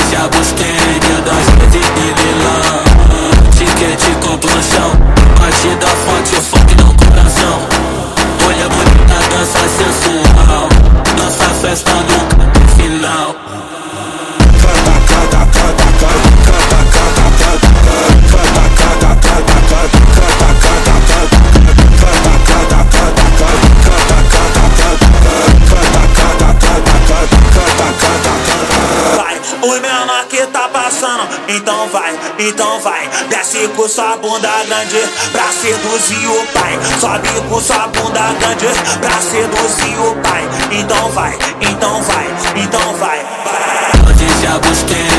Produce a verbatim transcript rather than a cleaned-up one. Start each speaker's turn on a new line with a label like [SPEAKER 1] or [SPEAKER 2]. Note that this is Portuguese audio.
[SPEAKER 1] já busquei mil das vezes de leilão. Ticket com planchão, batida forte, o funk no coração. Olha bonita, dança sensual, nossa festa nunca tem final. Canta, canta, canta, canta, canta, canta, canta, canta, canta, canta, canta, canta, canta, canta, canta, canta, canta, canta, canta, canta.
[SPEAKER 2] Vai, o menor que tá passando, então vai, então vai. Desce com sua bunda grande pra seduzir o pai. Sobe com sua bunda grande pra seduzir o pai. Então vai, então vai, então vai.
[SPEAKER 1] Onde já busquei